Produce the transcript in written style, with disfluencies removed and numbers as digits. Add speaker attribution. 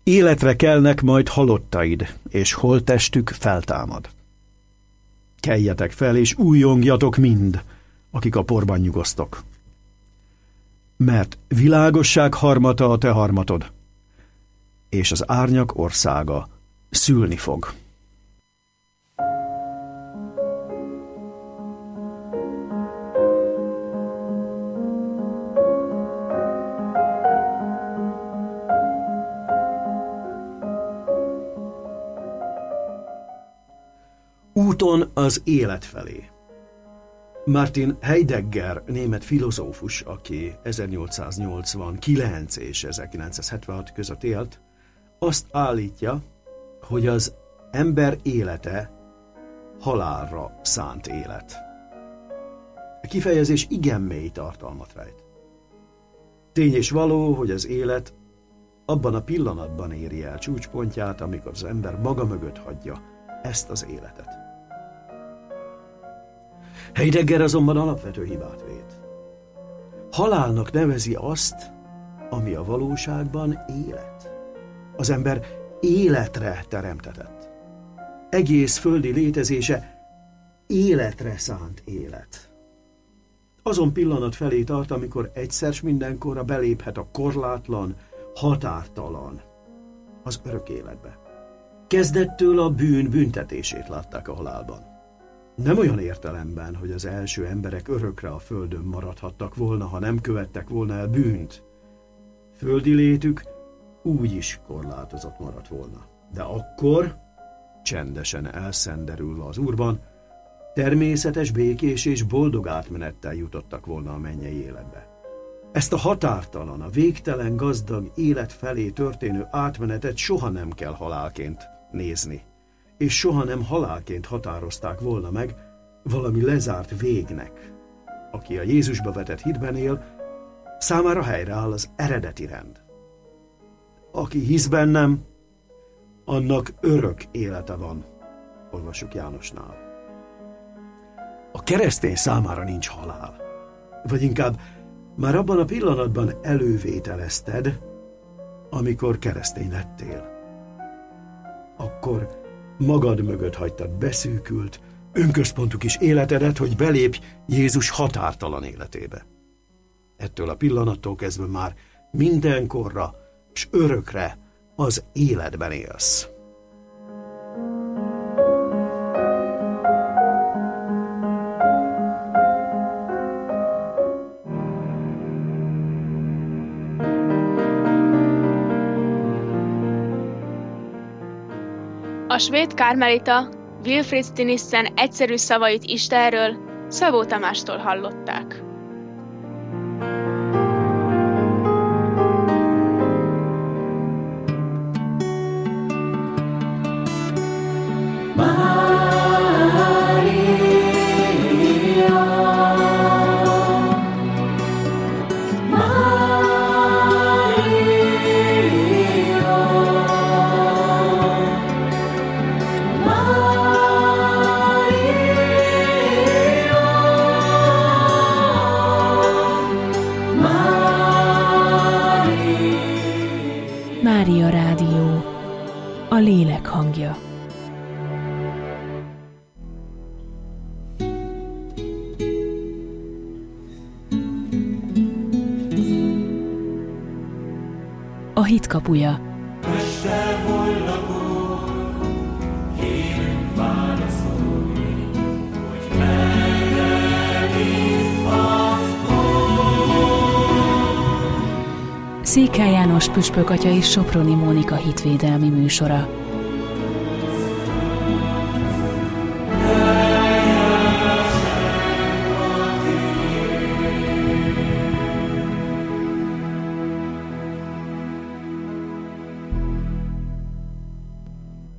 Speaker 1: Életre kelnek majd halottaid, és holttestük feltámad. Keljetek fel, és újjongjatok mind, akik a porban nyugosztok. Mert világosság harmata a te harmatod, és az árnyak országa szülni fog. Úton az élet felé. Martin Heidegger, német filozófus, aki 1889 és 1976 között élt, azt állítja, hogy az ember élete halálra szánt élet. A kifejezés igen mély tartalmat rejt. Tény és való, hogy az élet abban a pillanatban éri el csúcspontját, amikor az ember maga mögött hagyja ezt az életet. Heidegger azonban alapvető hibát vét. Halálnak nevezi azt, ami a valóságban élet. Az ember életre teremtetett. Egész földi létezése életre szánt élet. Azon pillanat felé tart, amikor egyszer s mindenkorra beléphet a korlátlan, határtalan, az örök életbe. Kezdettől a bűn büntetését látták a halálban. Nem olyan értelemben, hogy az első emberek örökre a földön maradhattak volna, ha nem követtek volna el bűnt. Földi létük úgy is korlátozott maradt volna. De akkor, csendesen elszenderülve az Úrban, természetes, békés és boldog átmenettel jutottak volna a mennyei életbe. Ezt a határtalan, a végtelen gazdag élet felé történő átmenetet soha nem kell halálként nézni, és soha nem halálként határozták volna meg valami lezárt végnek. Aki a Jézusba vetett hitben él, számára helyreáll az eredeti rend. Aki hisz bennem, annak örök élete van, olvassuk Jánosnál. A keresztény számára nincs halál, vagy inkább már abban a pillanatban elővételezted, amikor keresztény lettél. Akkor magad mögött hagytad beszűkült, önközpontú kis életedet, hogy belépj Jézus határtalan életébe. Ettől a pillanattól kezdve már mindenkorra és örökre az életben élsz.
Speaker 2: A svéd kármelita Wilfrid Stinissen egyszerű szavait Istenről Szabó Tamástól hallották.
Speaker 3: Mária Rádió, a lélek hangja. A hit kapuja. Székely János püspök atya és Soproni Mónika hitvédelmi műsora.